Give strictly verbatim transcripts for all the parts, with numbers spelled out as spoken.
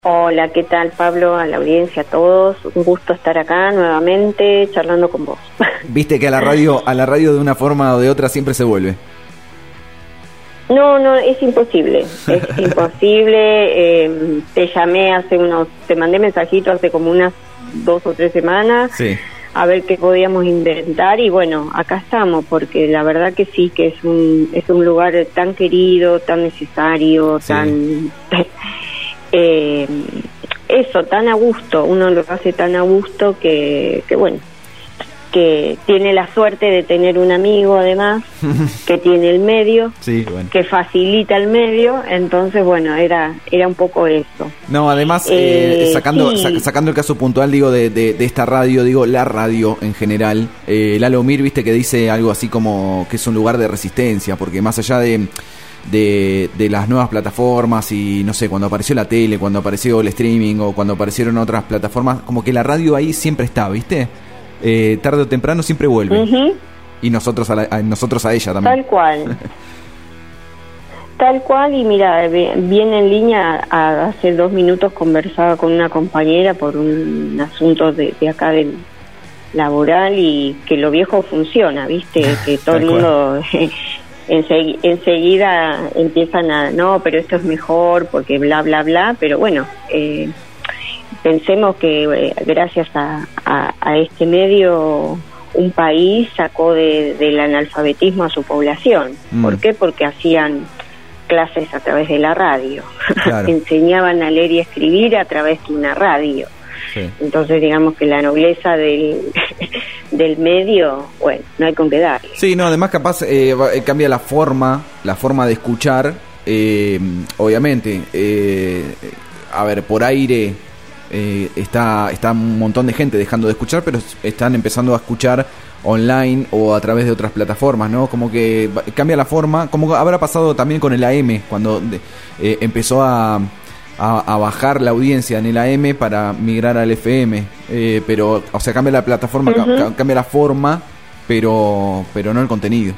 Hola, ¿qué tal, Pablo? A la audiencia, a todos. Un gusto estar acá nuevamente charlando con vos. Viste que a la radio, a la radio de una forma o de otra siempre se vuelve. No, no, es imposible. Es imposible. Eh, te llamé hace unos, te mandé mensajito hace como unas dos o tres semanas. Sí. A ver qué podíamos inventar y bueno, acá estamos, porque la verdad que sí, que es un, es un lugar tan querido, tan necesario, sí. tan... Eh, eso, tan a gusto, uno lo hace tan a gusto que, que bueno, que tiene la suerte de tener un amigo además, que tiene el medio, sí, bueno. que facilita el medio, entonces bueno, era era un poco eso. No, además, eh, eh, sacando sí. sac, sacando el caso puntual, digo, de, de, de esta radio, digo, la radio en general, eh, Lalo Mir, viste que dice algo así como que es un lugar de resistencia, porque más allá de... De, de las nuevas plataformas y no sé, cuando apareció la tele, cuando apareció el streaming o cuando aparecieron otras plataformas, como que la radio ahí siempre está, ¿viste? Eh, tarde o temprano siempre vuelve. Uh-huh. Y nosotros a, la, a nosotros a ella también. Tal cual. Tal cual, y mira, viene en línea, a, hace dos minutos conversaba con una compañera por un asunto de, de acá del laboral y que lo viejo funciona, ¿viste? Que todo el mundo... Ensegui- enseguida empiezan a, no, pero esto es mejor porque bla, bla, bla, pero bueno, eh, pensemos que eh, gracias a, a, a este medio un país sacó de, del analfabetismo a su población. Mm. ¿Por qué? Porque hacían clases a través de la radio, claro. Enseñaban a leer y escribir a través de una radio. Sí. Entonces digamos que la nobleza del del medio, bueno, no hay con qué darle. Sí, no, además capaz eh, cambia la forma, la forma de escuchar, eh, obviamente, eh, a ver, por aire eh, está, está un montón de gente dejando de escuchar, pero están empezando a escuchar online o a través de otras plataformas, ¿no? Como que cambia la forma, como habrá pasado también con el A M, cuando eh, empezó a... A, a bajar la audiencia en el A M para migrar al F M, eh, pero, o sea, cambia la plataforma, uh-huh. ca- cambia la forma, pero pero no el contenido.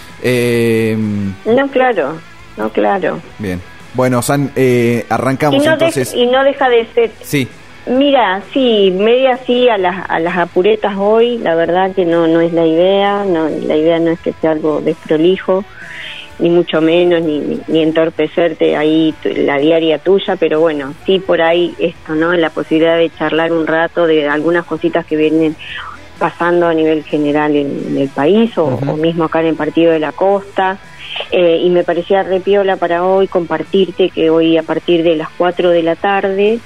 Eh, no, claro, no, claro. Bien. Bueno, San, eh, arrancamos y no entonces. De, y no deja de ser. Sí. Mira, sí, media sí a las a las apuretas hoy, la verdad que no no es la idea, no la idea no es que sea algo desprolijo, ni mucho menos, ni, ni, ni entorpecerte ahí la diaria tuya, pero bueno, sí por ahí esto, ¿no? La posibilidad de charlar un rato de algunas cositas que vienen pasando a nivel general en, en el país o, uh-huh. o mismo acá en el Partido de la Costa, eh, y me parecía re piola para hoy compartirte que hoy a partir de las cuatro de la tarde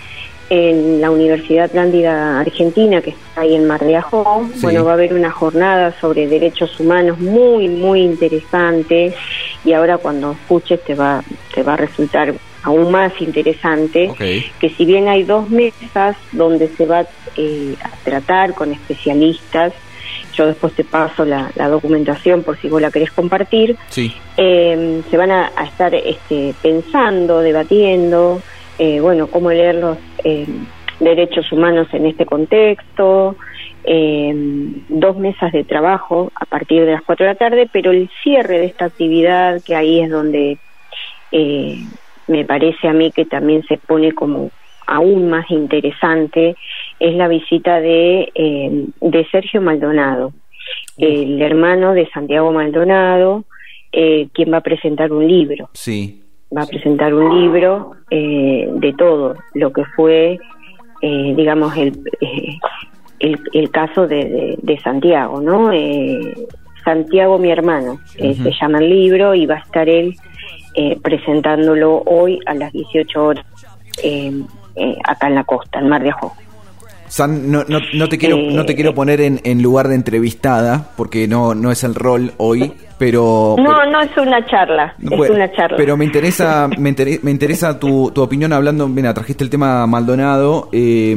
en la Universidad Atlántida Argentina, que está ahí en Mar de Ajó, sí. Bueno, va a haber una jornada sobre derechos humanos muy, muy interesante, y ahora cuando escuches te va, te va a resultar aún más interesante, okay. Que si bien hay dos mesas donde se va eh, a tratar con especialistas, yo después te paso la, la documentación por si vos la querés compartir, sí. eh, se van a, a estar este, pensando, debatiendo, Eh, bueno, cómo leer los eh, derechos humanos en este contexto, eh, dos mesas de trabajo a partir de las cuatro de la tarde, pero el cierre de esta actividad, que ahí es donde eh, me parece a mí que también se pone como aún más interesante, es la visita de, eh, de Sergio Maldonado, el hermano de Santiago Maldonado, eh, quien va a presentar un libro. Sí. Va a presentar un libro eh, de todo lo que fue, eh, digamos, el, eh, el el caso de, de, de Santiago, ¿no? Eh, Santiago, mi hermano, eh, uh-huh. se llama el libro, y va a estar él eh, presentándolo hoy a las dieciocho horas eh, eh, acá en la costa, en Mar de Ajó. San, no, no, no te quiero eh, no te quiero poner en, en lugar de entrevistada, porque no no es el rol hoy, pero... No, pero, no es una charla, bueno, es una charla. Pero me interesa me, interesa, me interesa tu, tu opinión hablando, mira, trajiste el tema Maldonado, eh,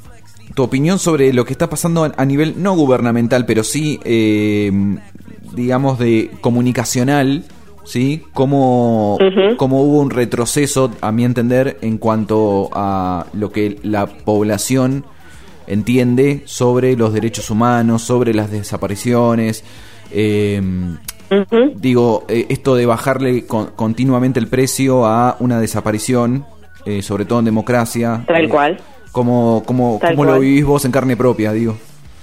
tu opinión sobre lo que está pasando a, a nivel no gubernamental, pero sí, eh, digamos, de comunicacional, ¿sí? Cómo, uh-huh. cómo hubo un retroceso, a mi entender, en cuanto a lo que la población entiende sobre los derechos humanos, sobre las desapariciones, eh, uh-huh. digo, eh, esto de bajarle con, continuamente el precio a una desaparición, eh, sobre todo en democracia. Tal eh, cual. ¿Cómo, cómo, Tal cómo cual. lo vivís vos en carne propia, digo?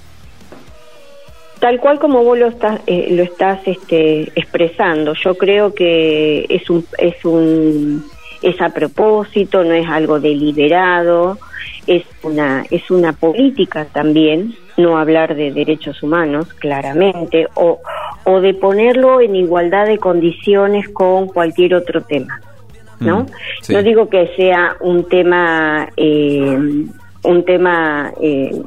Tal cual como vos lo estás eh, lo estás este, expresando. Yo creo que es un es un es a propósito, no es algo deliberado, es una es una política también no hablar de derechos humanos claramente o o de ponerlo en igualdad de condiciones con cualquier otro tema, ¿no? Mm, sí. No digo que sea un tema eh, un tema eh,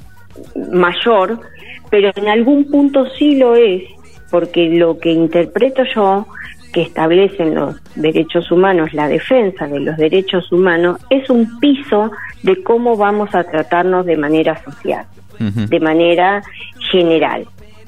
mayor, pero en algún punto sí lo es, porque lo que interpreto yo que establecen los derechos humanos, la defensa de los derechos humanos, es un piso de cómo vamos a tratarnos de manera social, uh-huh. de manera general.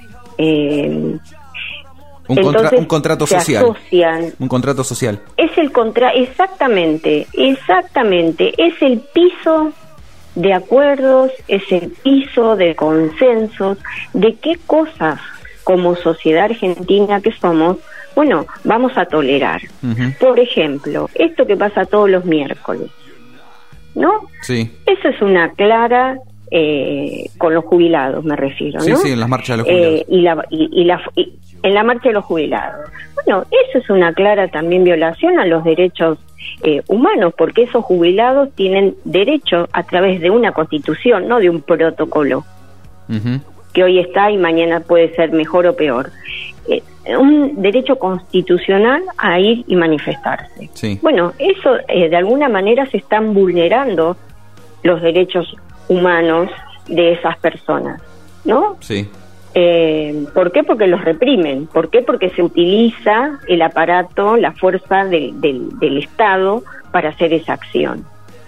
Eh, un, contra, un contrato social. Asocian, un contrato social. Es el contra, exactamente, exactamente, es el piso de acuerdos, es el piso de consensos, de qué cosas como sociedad argentina que somos, bueno, vamos a tolerar. Uh-huh. Por ejemplo, esto que pasa todos los miércoles, ¿no? Sí. Eso es una clara, eh, con los jubilados me refiero, ¿no? Sí, sí, en las marchas de los jubilados. Eh, y, la, y, y, la, y en la marcha de los jubilados. Bueno, eso es una clara también violación a los derechos eh, humanos, porque esos jubilados tienen derecho a través de una constitución, no de un protocolo. Uh-huh. Que hoy está y mañana puede ser mejor o peor. Eh, un derecho constitucional a ir y manifestarse. Sí. Bueno, eso eh, de alguna manera se están vulnerando los derechos humanos de esas personas, ¿no? Sí. Eh, ¿Por qué? Porque los reprimen. ¿Por qué? Porque se utiliza el aparato, la fuerza del, del, del Estado para hacer esa acción.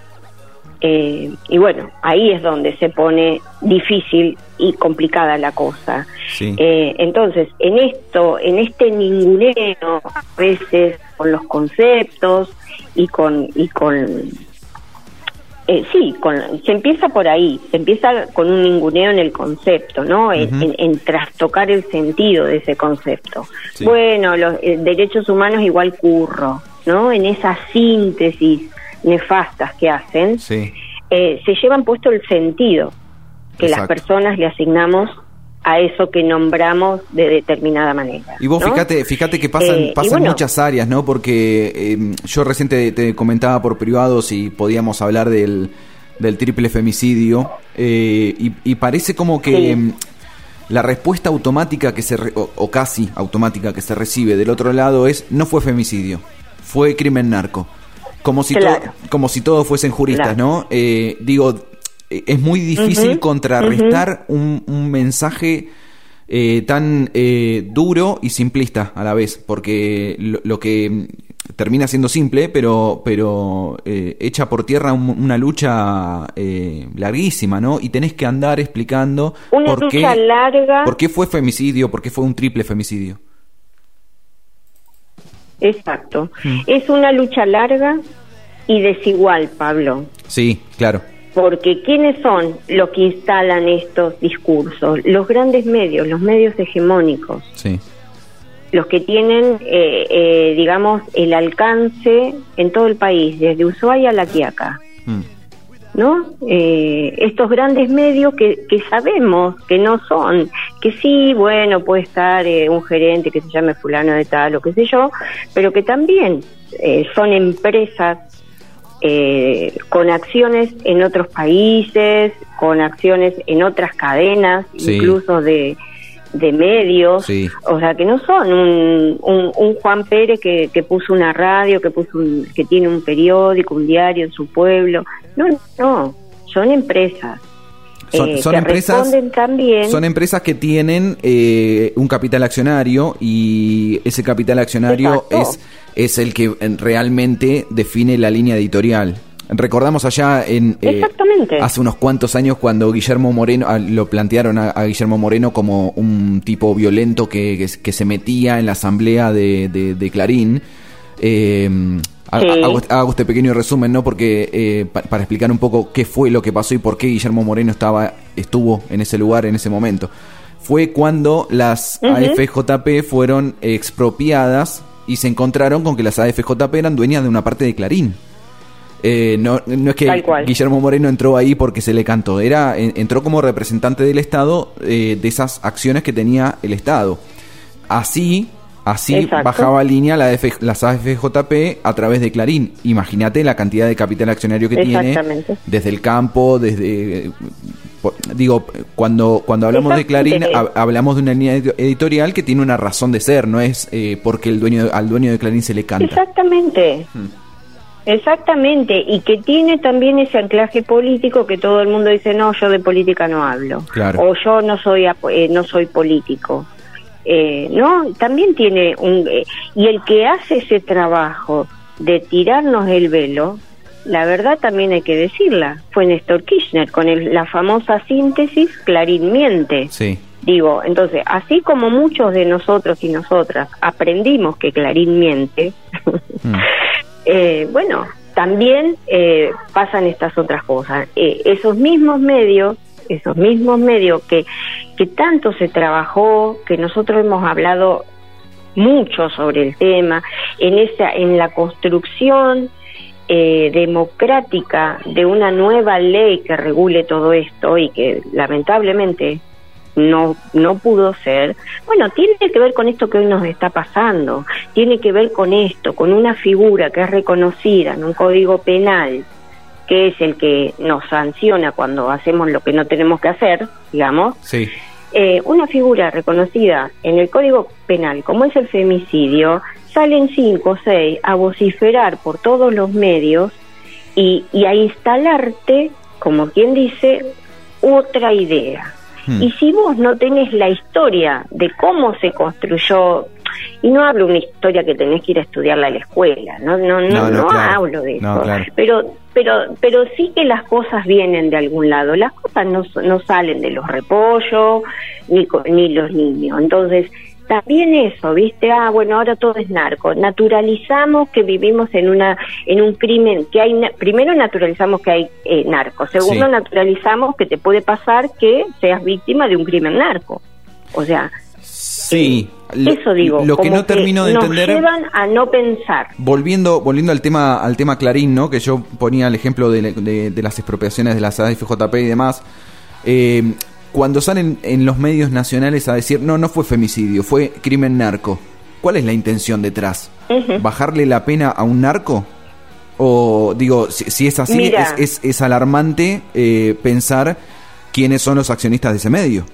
Eh, y bueno, ahí es donde se pone difícil y complicada la cosa. Sí. Eh, entonces, en esto, en este ninguneo, a veces con los conceptos y con y con eh, sí, con, se empieza por ahí, se empieza con un ninguneo en el concepto, ¿no? Uh-huh. En, en, en trastocar el sentido de ese concepto. Sí. Bueno, los eh, derechos humanos igual curro, ¿no? En esa síntesis nefastas que hacen, sí. eh, se llevan puesto el sentido que Exacto. las personas le asignamos a eso que nombramos de determinada manera. Y vos ¿no? fíjate, fíjate que pasan, eh, pasan bueno, muchas áreas, ¿no? Porque eh, yo recién te, te comentaba por privado si podíamos hablar del, del triple femicidio, eh, y, y parece como que sí. la respuesta automática que se re, o, o casi automática que se recibe del otro lado es: no fue femicidio, fue crimen narco. Como si, claro. to, como si todos fuesen juristas, claro. ¿no? Eh, digo, es muy difícil uh-huh, contrarrestar uh-huh. un, un mensaje eh, tan eh, duro y simplista a la vez, porque lo, lo que termina siendo simple, pero pero eh, echa por tierra un, una lucha eh, larguísima, ¿no? Y tenés que andar explicando una por lucha qué, larga. por qué fue femicidio, por qué fue un triple femicidio. Exacto. Mm. Es una lucha larga y desigual, Pablo. Sí, claro. Porque ¿quiénes son los que instalan estos discursos? Los grandes medios, los medios hegemónicos. Sí. Los que tienen, eh, eh, digamos, el alcance en todo el país, desde Ushuaia a La Quiaca. Mm. ¿No? Eh, estos grandes medios que, que sabemos que no son, que sí, bueno, puede estar eh, un gerente que se llame fulano de tal o qué sé yo, pero que también eh, son empresas eh, con acciones en otros países, con acciones en otras cadenas, sí. incluso de de medios, sí. o sea, que no son un, un, un Juan Pérez que, que puso una radio, que puso un, que tiene un periódico, un diario en su pueblo. No, no, son empresas. Son, eh, son que empresas responden también. Son empresas que tienen eh, un capital accionario, y ese capital accionario Exacto. es es el que realmente define la línea editorial. Recordamos allá en eh, hace unos cuantos años cuando Guillermo Moreno a, lo plantearon a, a Guillermo Moreno como un tipo violento que, que, que se metía en la asamblea de, de, de Clarín. Eh, sí. hago, hago este pequeño resumen, ¿no? Porque eh, pa, para explicar un poco qué fue lo que pasó y por qué Guillermo Moreno estaba estuvo en ese lugar en ese momento. Fue cuando las uh-huh. A F J P fueron expropiadas y se encontraron con que las A F J P eran dueñas de una parte de Clarín. Eh, no, no es que Guillermo Moreno entró ahí porque se le cantó, era entró como representante del Estado eh, de esas acciones que tenía el Estado. Así, así Exacto. bajaba línea la F, las A F J P a través de Clarín. Imagínate la cantidad de capital accionario que tiene desde el campo, desde... Digo, cuando cuando hablamos de Clarín, ha, hablamos de una línea editorial que tiene una razón de ser, no es eh, porque el dueño al dueño de Clarín se le canta. Exactamente, hmm. exactamente, y que tiene también ese anclaje político que todo el mundo dice, no, yo de política no hablo, claro. o yo no soy eh, no soy político, eh, no, también tiene un eh, y el que hace ese trabajo de tirarnos el velo, la verdad también hay que decirla, fue Néstor Kirchner con el, la famosa síntesis Clarín miente. Sí. Digo, entonces, así como muchos de nosotros y nosotras aprendimos que Clarín miente, mm. eh, bueno, también eh, pasan estas otras cosas. Eh, esos mismos medios, esos mismos medios que, que tanto se trabajó, que nosotros hemos hablado mucho sobre el tema, en esa, en la construcción Eh, democrática de una nueva ley que regule todo esto y que lamentablemente no no pudo ser, bueno, tiene que ver con esto que hoy nos está pasando, tiene que ver con esto, con una figura que es reconocida en un código penal, que es el que nos sanciona cuando hacemos lo que no tenemos que hacer, digamos, sí. eh, una figura reconocida en el código penal como es el femicidio. Salen cinco o seis a vociferar por todos los medios y, y a instalarte, como quien dice, otra idea. Hmm. Y si vos no tenés la historia de cómo se construyó, y no hablo de una historia que tenés que ir a estudiarla a la escuela, no no no, no, no, no claro. hablo de eso, no, claro. pero pero pero sí que las cosas vienen de algún lado, las cosas no, no salen de los repollos ni, ni los niños, entonces también eso, ¿viste? Ah, bueno, ahora todo es narco. Naturalizamos que vivimos en una en un crimen que hay. Primero naturalizamos que hay eh, narco. Segundo, sí. naturalizamos que te puede pasar que seas víctima de un crimen narco. O sea, sí. Eh, eso digo. Lo que no termino de entender. Nos llevan a no pensar. Volviendo, volviendo al tema, al tema Clarín, ¿no? Que yo ponía el ejemplo de, de, de las expropiaciones de las A F J P y demás. Eh, Cuando salen en los medios nacionales a decir, no, no fue femicidio, fue crimen narco, ¿cuál es la intención detrás? Uh-huh. ¿Bajarle la pena a un narco? O, digo, si, si es así, es, es, es alarmante eh, pensar quiénes son los accionistas de ese medio.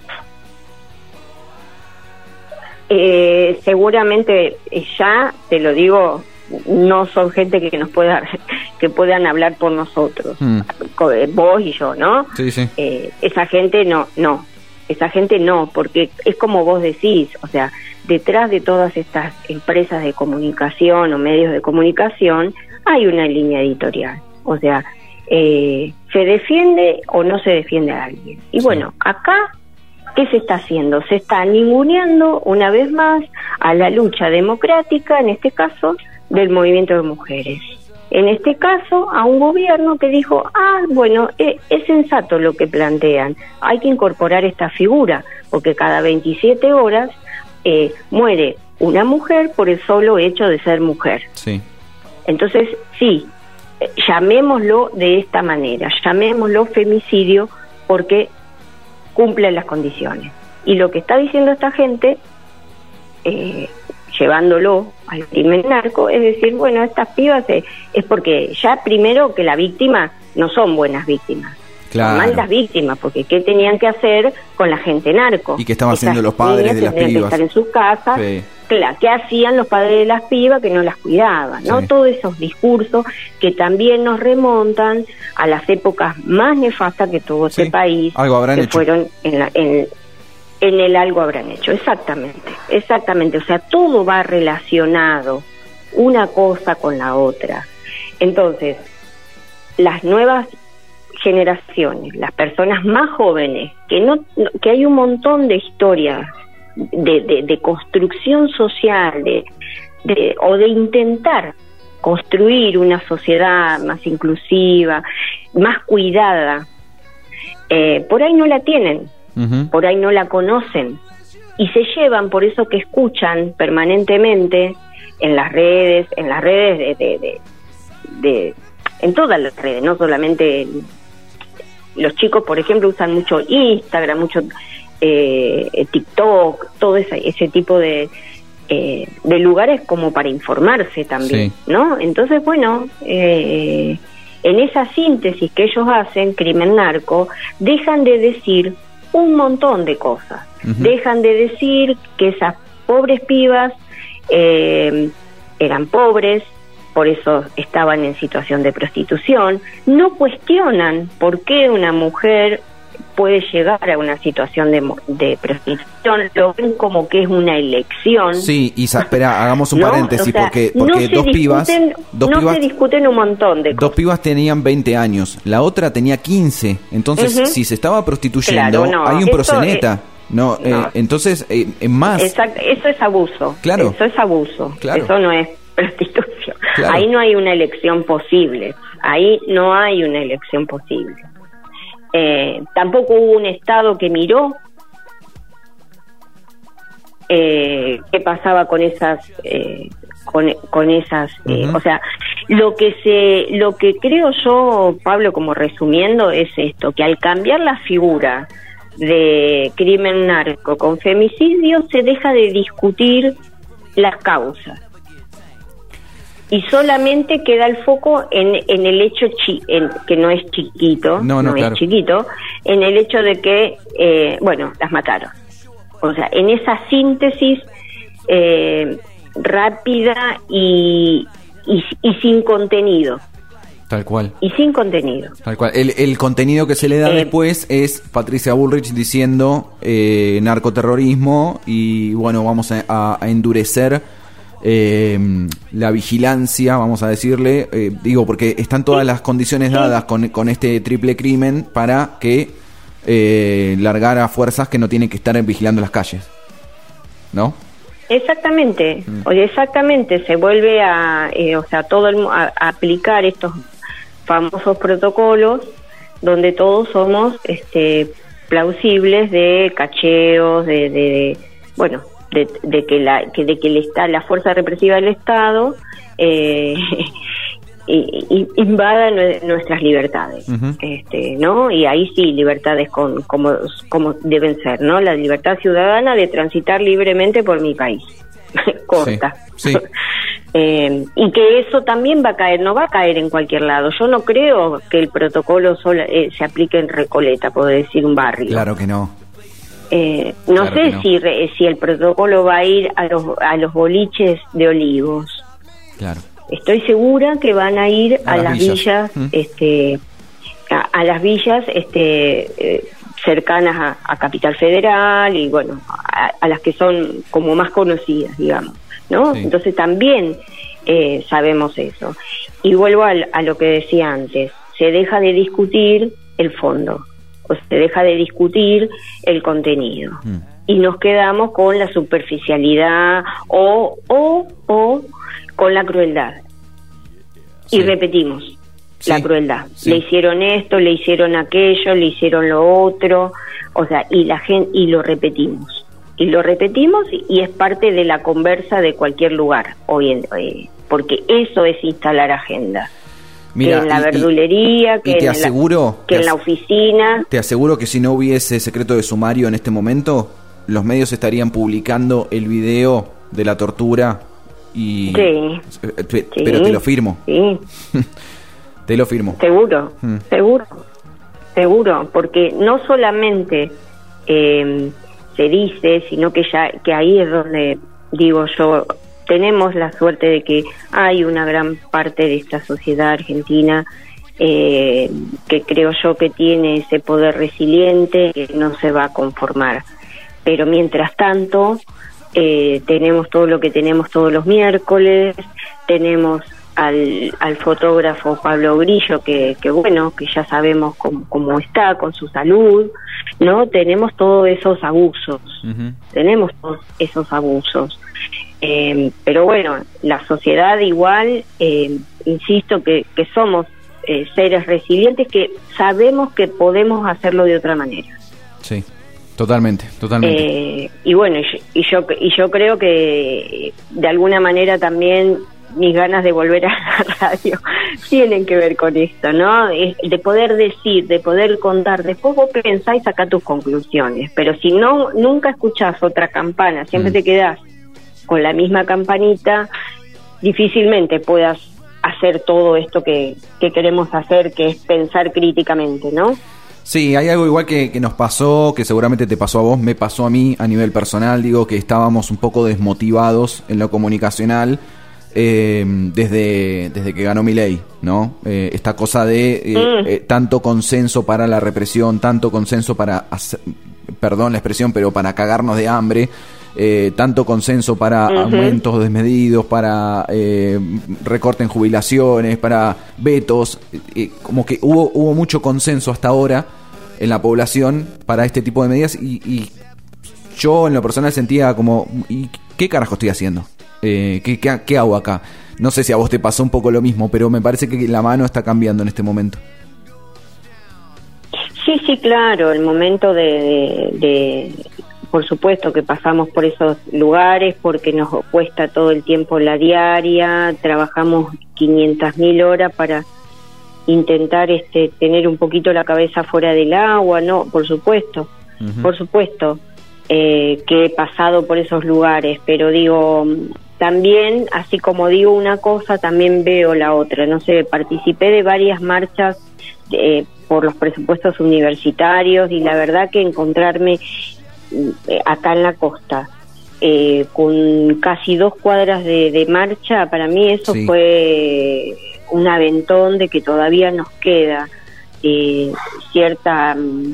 Eh, seguramente ya, te lo digo, no son gente que, que nos pueda que puedan hablar por nosotros, mm. vos y yo, ¿no? Sí, sí. Eh, esa gente no, no, esa gente no, porque es como vos decís, o sea, detrás de todas estas empresas de comunicación o medios de comunicación hay una línea editorial, o sea, eh, se defiende o no se defiende a alguien. Y sí. bueno, acá, ¿qué se está haciendo? Se está ninguneando una vez más a la lucha democrática, en este caso, del movimiento de mujeres. En este caso, a un gobierno que dijo, ah, bueno, es, es sensato lo que plantean, hay que incorporar esta figura, porque cada veintisiete horas eh, muere una mujer por el solo hecho de ser mujer. Sí. Entonces, sí, eh, llamémoslo de esta manera, llamémoslo femicidio, porque cumple las condiciones. Y lo que está diciendo esta gente, eh, llevándolo al crimen narco, es decir, bueno, estas pibas eh, es porque ya primero que la víctima no son buenas víctimas, claro. son malas víctimas, porque ¿qué tenían que hacer con la gente narco? ¿Y qué estaban haciendo los padres de las pibas? Que estar en sus casas, sí. claro, ¿qué hacían los padres de las pibas que no las cuidaban? ¿No? Sí. Todos esos discursos que también nos remontan a las épocas más nefastas que tuvo sí. este país, algo habrán que hecho. fueron en la... En, En el algo habrán hecho, exactamente, exactamente, o sea, todo va relacionado, una cosa con la otra. Entonces, las nuevas generaciones, las personas más jóvenes, que no, que hay un montón de historias de, de, de construcción social, de, de, o de intentar construir una sociedad más inclusiva, más cuidada, eh, por ahí no la tienen. Uh-huh. Por ahí no la conocen y se llevan por eso que escuchan permanentemente en las redes, en las redes de, de, de, de en todas las redes, no solamente en, los chicos, por ejemplo, usan mucho Instagram, mucho eh, TikTok, todo ese, ese tipo de, eh, de lugares como para informarse también, sí. ¿no? Entonces, bueno, eh, en esa síntesis que ellos hacen, Crimen Narco, dejan de decir un montón de cosas. Uh-huh. Dejan de decir que esas pobres pibas eh, eran pobres, por eso estaban en situación de prostitución. No cuestionan por qué una mujer puede llegar a una situación de, de prostitución, lo ven como que es una elección. Sí, y espera, hagamos un paréntesis, ¿no? O sea, porque, porque no dos pibas... Dos no pibas, se discuten un montón de cosas. Dos pibas tenían veinte años, la otra tenía quince, entonces uh-huh. si se estaba prostituyendo, claro, no, hay un proxeneta. Es, no, no. Eh, entonces, eh, más... Exacto, eso es abuso. Claro. Eso es abuso. Claro. Eso no es prostitución. Claro. Ahí no hay una elección posible. Ahí no hay una elección posible. Eh, tampoco hubo un Estado que miró eh, qué pasaba con esas eh, con, con esas eh, uh-huh. o sea, lo que se lo que creo yo, Pablo, como resumiendo, es esto, que al cambiar la figura de crimen narco con femicidio se deja de discutir las causas y solamente queda el foco en, en el hecho chi, en, que no es chiquito, no, no, no claro. es chiquito, en el hecho de que, eh, bueno, las mataron. O sea, en esa síntesis eh, rápida y, y, y sin contenido. Tal cual. Y sin contenido. Tal cual. El, el contenido que se le da eh, después es Patricia Bullrich diciendo eh, narcoterrorismo y, bueno, vamos a, a, a endurecer Eh, la vigilancia, vamos a decirle, eh, digo, porque están todas las condiciones dadas con, con este triple crimen para que eh, largar a fuerzas que no tienen que estar vigilando las calles, ¿no? Exactamente, mm. o exactamente, se vuelve a, eh, o sea, todo el, a, a aplicar estos famosos protocolos donde todos somos este, plausibles de cacheos, de, de, de bueno, De, de que la que de que el está la fuerza represiva del Estado eh, invada nuestras libertades, uh-huh. este, ¿no? Y ahí sí, libertades con como como deben ser, ¿no? La libertad ciudadana de transitar libremente por mi país, corta. Sí, sí. eh, y que eso también va a caer, no va a caer en cualquier lado. Yo no creo que el protocolo solo eh, se aplique en Recoleta, por decir un barrio. Claro que no. Eh, no claro sé no. si re, si el protocolo va a ir a los a los boliches de Olivos. Claro. Estoy segura que van a ir a, a las, las villas, villas ¿Mm? este, a, a las villas, este, eh, cercanas a, a Capital Federal y bueno, a, a las que son como más conocidas, digamos, ¿no? Sí. Entonces también eh, sabemos eso. Y vuelvo a, a lo que decía antes: se deja de discutir el fondo. O se deja de discutir el contenido mm. y nos quedamos con la superficialidad o o o con la crueldad sí. y repetimos sí. la crueldad sí. le hicieron esto, le hicieron aquello, le hicieron lo otro, o sea, y la gente y lo repetimos y lo repetimos y, y es parte de la conversa de cualquier lugar hoy en, eh, porque eso es instalar agenda. Mira, que en la y, verdulería, y, que, y te en, aseguro, la, que en la oficina. Te aseguro que si no hubiese secreto de sumario en este momento, los medios estarían publicando el video de la tortura y... Sí, pero sí, te lo firmo. Sí. Te lo firmo. Seguro, hmm. seguro, seguro, porque no solamente eh, se dice, sino que ya que ahí es donde digo yo... Tenemos la suerte de que hay una gran parte de esta sociedad argentina eh, que creo yo que tiene ese poder resiliente, que no se va a conformar. Pero mientras tanto, eh, tenemos todo lo que tenemos todos los miércoles, tenemos al, al fotógrafo Pablo Grillo, que, que bueno, que ya sabemos cómo, cómo está con su salud, ¿no? Tenemos todos esos abusos, uh-huh. tenemos todos esos abusos. Eh, pero bueno, la sociedad igual, eh, insisto que, que somos eh, seres resilientes, que sabemos que podemos hacerlo de otra manera. Sí, totalmente, totalmente. Eh, y bueno, y yo, y yo y yo creo que de alguna manera también mis ganas de volver a la radio tienen que ver con esto, ¿no? De poder decir, de poder contar, después vos pensás y sacás tus conclusiones, pero si no, nunca escuchás otra campana, siempre mm. te quedás con la misma campanita, difícilmente puedas hacer todo esto que, que queremos hacer, que es pensar críticamente, ¿no? Sí, hay algo igual que, que nos pasó, que seguramente te pasó a vos, me pasó a mí a nivel personal, digo que estábamos un poco desmotivados en lo comunicacional eh, desde, desde que ganó Milei, ¿no? Eh, esta cosa de eh, mm. eh, tanto consenso para la represión, tanto consenso para, hacer, perdón la expresión, pero para cagarnos de hambre, eh, tanto consenso para uh-huh. aumentos desmedidos, para eh, recorte en jubilaciones, para vetos, eh, como que hubo, hubo mucho consenso hasta ahora en la población para este tipo de medidas y, y yo en lo personal sentía como, ¿y qué carajo estoy haciendo? Eh, ¿qué, qué, ¿Qué hago acá? No sé si a vos te pasó un poco lo mismo, pero me parece que la mano está cambiando en este momento. Sí, sí, claro, el momento de, de, de por supuesto que pasamos por esos lugares porque nos cuesta todo el tiempo la diaria, trabajamos quinientas mil horas para intentar este tener un poquito la cabeza fuera del agua, no, por supuesto, uh-huh. por supuesto eh, que he pasado por esos lugares, pero digo, también, así como digo una cosa, también veo la otra, no sé, participé de varias marchas eh, por los presupuestos universitarios y la verdad que encontrarme eh, acá en la costa eh, con casi dos cuadras de, de marcha, para mí eso sí. fue un aventón de que todavía nos queda eh, cierta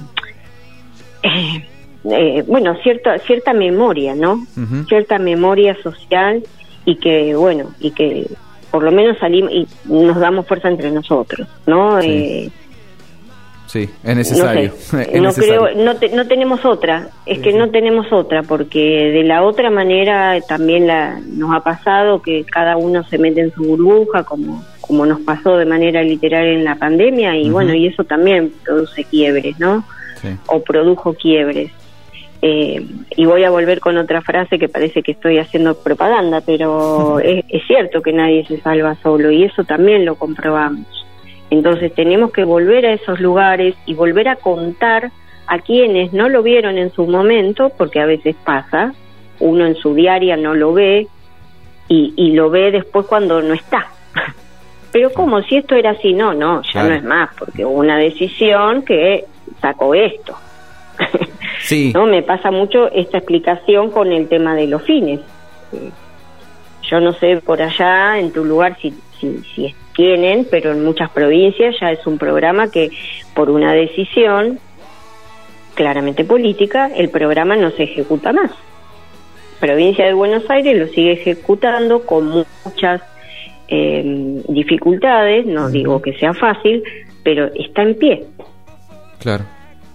eh, eh, bueno cierta cierta memoria, ¿no? Uh-huh. Cierta memoria social y que bueno y que por lo menos salimos y nos damos fuerza entre nosotros, ¿no? Sí. Eh, Sí, es necesario. No, sé, es no necesario. creo, no, te, no tenemos otra. Es sí, que sí. no tenemos otra, porque de la otra manera también la, nos ha pasado que cada uno se mete en su burbuja, como como nos pasó de manera literal en la pandemia, y uh-huh. bueno, y eso también produce quiebres, ¿no? Sí. O produjo quiebres. Eh, y voy a volver con otra frase que parece que estoy haciendo propaganda, pero es, es cierto que nadie se salva solo, y eso también lo comprobamos. Entonces tenemos que volver a esos lugares y volver a contar a quienes no lo vieron en su momento, porque a veces pasa, uno en su diaria no lo ve y, y lo ve después cuando no está. Pero ¿cómo? Si esto era así, no, no, ya claro. no es más, porque hubo una decisión que sacó esto. Sí. No, me pasa mucho esta explicación con el tema de los fines. Yo no sé por allá, en tu lugar, si, si, si es tienen, pero en muchas provincias ya es un programa que por una decisión claramente política, el programa no se ejecuta más. Provincia de Buenos Aires lo sigue ejecutando con muchas eh, dificultades, no digo que sea fácil, pero está en pie. Claro.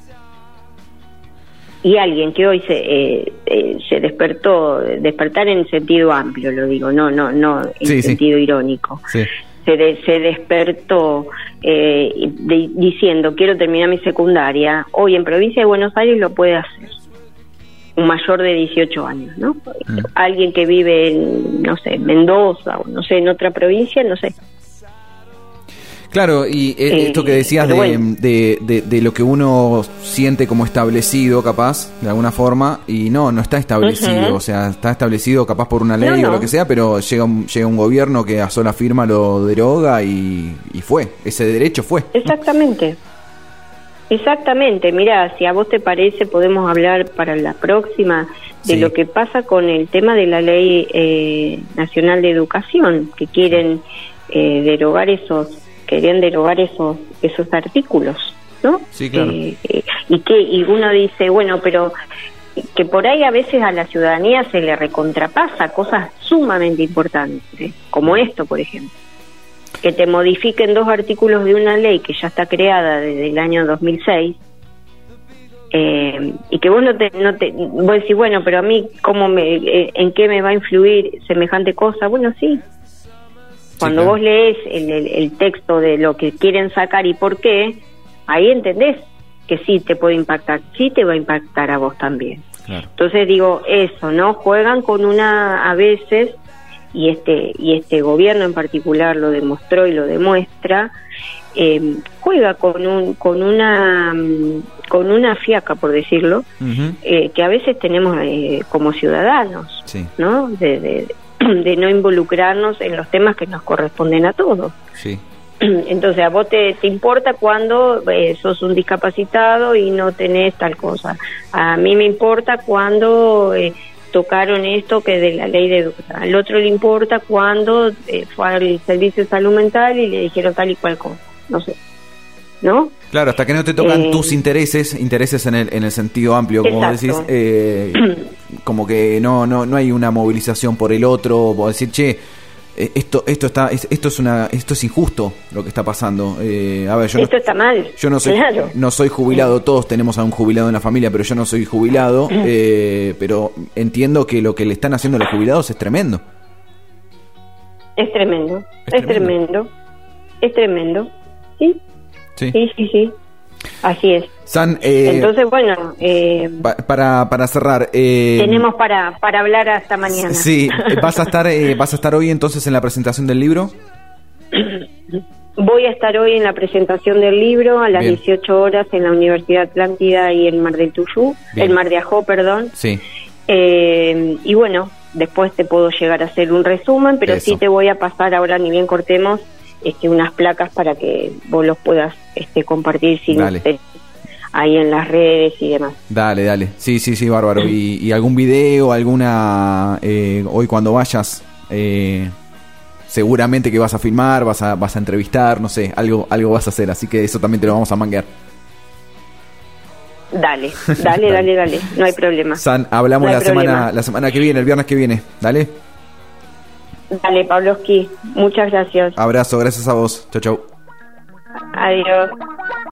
Y alguien que hoy se eh, eh, se despertó, despertar en sentido amplio, lo digo, no no no en sí, sentido sí. irónico. Sí. Se, de, se despertó eh, de, diciendo quiero terminar mi secundaria, hoy en provincia de Buenos Aires lo puede hacer un mayor de dieciocho años, ¿no? Mm. Alguien que vive en, no sé, Mendoza o no sé, en otra provincia, no sé. Claro, y eh, esto que decías de, bueno. de, de, de lo que uno siente como establecido, capaz, de alguna forma, y no, no está establecido, uh-huh. o sea, está establecido capaz por una ley no, no. o lo que sea, pero llega un, llega un gobierno que a sola firma lo deroga y, y fue, ese derecho fue. Exactamente, exactamente, mirá, si a vos te parece podemos hablar para la próxima de sí. lo que pasa con el tema de la Ley eh, Nacional de Educación, que quieren eh, derogar esos querían derogar esos esos artículos, ¿no? Sí, claro. Eh, eh, y que y uno dice, bueno, pero que por ahí a veces a la ciudadanía se le recontrapasa cosas sumamente importantes, como esto, por ejemplo, que te modifiquen dos artículos de una ley que ya está creada desde el año dos mil seis, eh, y que vos no te, no te, vos decís, bueno, pero a mí, ¿cómo me, eh, en qué me va a influir semejante cosa? Bueno, sí. Cuando sí, claro. vos lees el, el, el texto de lo que quieren sacar y por qué, ahí entendés que sí te puede impactar, sí te va a impactar a vos también. Claro. Entonces digo, eso, ¿no? Juegan con una, a veces, y este y este gobierno en particular lo demostró y lo demuestra, eh, juega con un con una con una fiaca, por decirlo, uh-huh. eh, que a veces tenemos eh, como ciudadanos, sí. ¿no? De, de, de no involucrarnos en los temas que nos corresponden a todos. Sí. Entonces, a vos te, te importa cuando eh, sos un discapacitado y no tenés tal cosa. A mí me importa cuando eh, tocaron esto que de la ley de educación. Al otro le importa cuando eh, fue al servicio de salud mental y le dijeron tal y cual cosa. No sé. ¿No? Claro, hasta que no te tocan eh, tus intereses, intereses en el en el sentido amplio, como exacto. decís, eh, como que no no no hay una movilización por el otro, o decir, che, esto esto está esto es una esto es injusto lo que está pasando. Eh, a ver, yo esto no, está mal. Yo no soy claro. no soy jubilado, todos tenemos a un jubilado en la familia, pero yo no soy jubilado, eh, pero entiendo que lo que le están haciendo a los jubilados es tremendo. Es tremendo, es, es tremendo. tremendo, es tremendo, sí. Sí, sí, sí, sí. Así es. San, eh, entonces, bueno, eh, pa- para para cerrar, eh, tenemos para para hablar hasta mañana. Sí, vas a estar eh, vas a estar hoy entonces en la presentación del libro. Voy a estar hoy en la presentación del libro a las Bien. dieciocho horas en la Universidad Atlántida y en Mar del Tuyú, el Mar de Ajó, perdón. Sí. Eh, y bueno, después te puedo llegar a hacer un resumen, pero Eso. sí te voy a pasar ahora, ni bien cortemos, este, unas placas para que vos los puedas este, compartir sin usted, ahí en las redes y demás. Dale, dale. Sí, sí, sí, bárbaro. ¿Y, y algún video, alguna... Eh, hoy cuando vayas, eh, seguramente que vas a filmar, vas a vas a entrevistar, no sé, algo algo vas a hacer, así que eso también te lo vamos a manguear. Dale, dale, dale, dale, no hay problema. San, hablamos no la problema. semana la semana que viene, el viernes que viene. Dale. Dale, Pavlovsky, muchas gracias. Abrazo, gracias a vos. Chau, chau. Adiós.